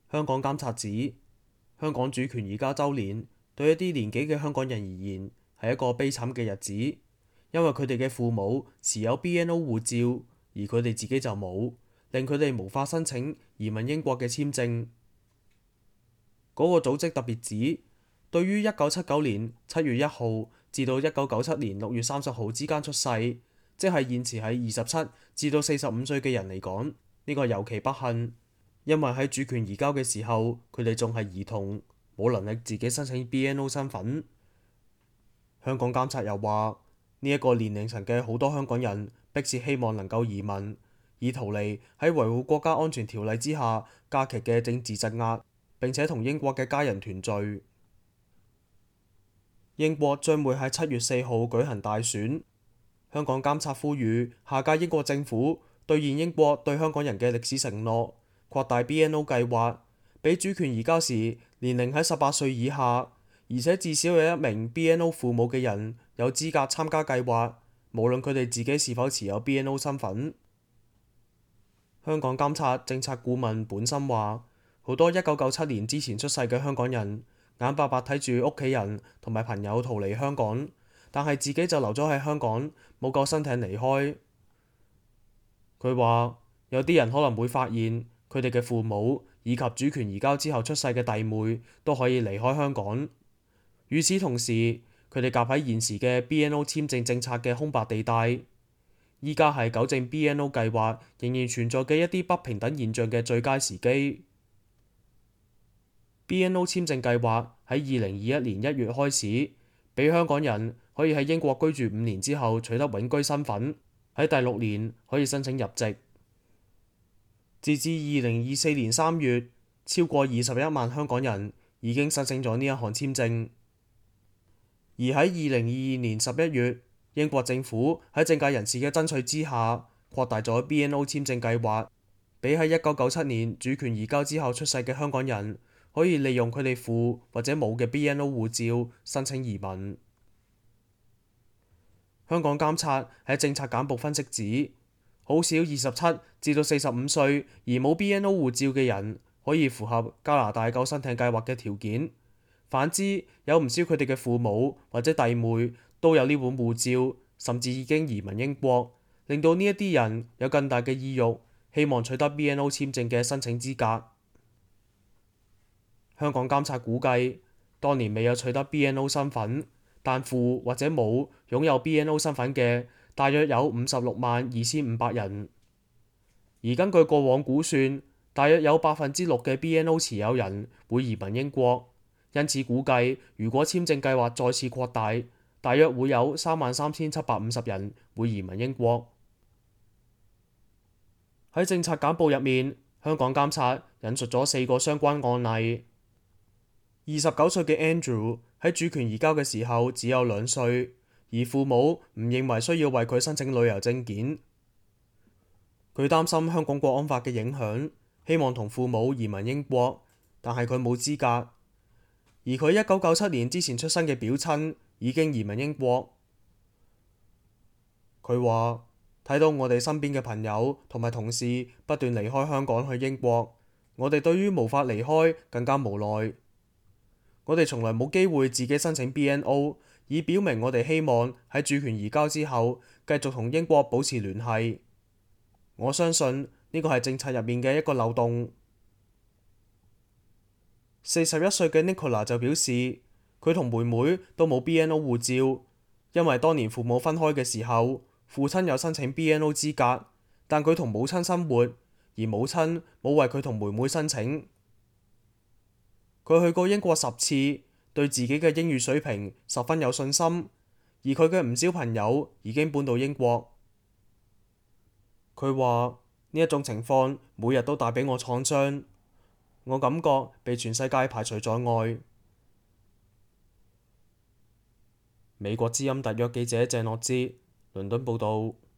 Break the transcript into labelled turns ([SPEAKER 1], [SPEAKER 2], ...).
[SPEAKER 1] 香港監察指，香港主權移交週年對一啲年紀嘅香港人而言係一個悲慘嘅日子，因為佢哋嘅父母持有 BNO 護照，而佢哋自己就冇，令佢哋無法申請移民英國嘅簽證。嗰個組織特別指，對於1979年7月1號至到1997年6月30號之間出世，即係現時喺27至到45歲嘅人嚟講，呢個尤其不幸，因為喺主權移交嘅時候，佢哋仲係兒童，冇能力自己申請 BNO 身份。香港監察又話，呢一個年齡層嘅好多香港人迫切希望能夠移民，以逃離喺維護國家安全條例之下加劇嘅政治鎮壓，並且同英國嘅家人團聚。英國將會喺7月4號舉行大選。香港監察呼籲下屆英國政府兌現英國對香港人嘅歷史承諾，擴大 BNO 計劃，俾主權移交時年齡喺18歲以下，而且至少有一名 BNO 父母嘅人有資格參加計劃，無論佢哋自己是否持有 BNO 身份。香港監察政策顧問本身話，好多1997年之前出世嘅香港人眼白白睇住屋企人同埋朋友逃離香港，但係自己就留咗喺香港，冇救生艇離開。佢話有啲人可能會發現佢哋嘅父母以及主權移交之後出世嘅弟妹都可以離開香港。與此同時，佢哋夾喺現時嘅 BNO 簽證政策嘅空白地帶。依家係糾正 BNO 計劃仍然存在嘅一啲不平等現象嘅最佳時機。BNO 簽證計劃喺2021年1月開始，俾香港人可以喺英國居住5年之後取得永居身份，喺第6年可以申請入籍。截至2024年3月，超過21萬香港人已經申請咗呢一項簽證。而喺2022年11月，英國政府喺政界人士嘅爭取之下，擴大咗 BNO 簽證計劃，俾喺1997年主權移交之後出世嘅香港人可以利用佢哋父或者母嘅 BNO 護照申請移民。香港監察喺政策簡報分析指，好少27至到45歲而冇 BNO 護照嘅人可以符合加拿大救生艇計劃嘅條件。反之，有唔少佢哋嘅父母或者弟妹都有呢本護照，甚至已經移民英國，令到呢一啲人有更大嘅意欲，希望取得 BNO 簽證嘅申請資格。香港監察估計，當年未有取得 BNO 身份，但父或者母擁有 BNO 身份嘅，大約有562500人。而根據過往估算，大約有6%嘅 BNO 持有人會移民英國，因此估計如果簽證計劃再次擴大，大約會有33750人會移民英國。喺政策簡報入面，香港監察引述咗4個相關案例。29歲嘅 Andrew 喺主權移交嘅時候只有2歲，而父母唔認為需要為佢申請旅遊證件。佢擔心香港國安法嘅影響，希望同父母移民英國，但係佢冇資格。而佢1997年之前出生嘅表親已經移民英國。佢話睇到我哋身邊嘅朋友同埋同事不斷離開香港去英國，我哋對於無法離開更加無奈。我哋從來冇機會自己申請 BNO， 以表明我哋希望喺主權移交之後繼續同英國保持聯繫。我相信呢個係政策入面嘅一個漏洞。41歲嘅 Nicola 就表示，佢同妹妹都冇 BNO 護照，因為當年父母分開嘅時候，父親有申請 BNO 資格，但佢同母親生活，而母親冇為佢同妹妹申請。佢去過英國10次，對自己嘅英語水平十分有信心，而佢嘅唔少朋友已經搬到英國。佢話呢一種情況每日都帶俾我創傷，我感覺被全世界排除在外。美國之音特約記者鄭樂之，倫敦報導。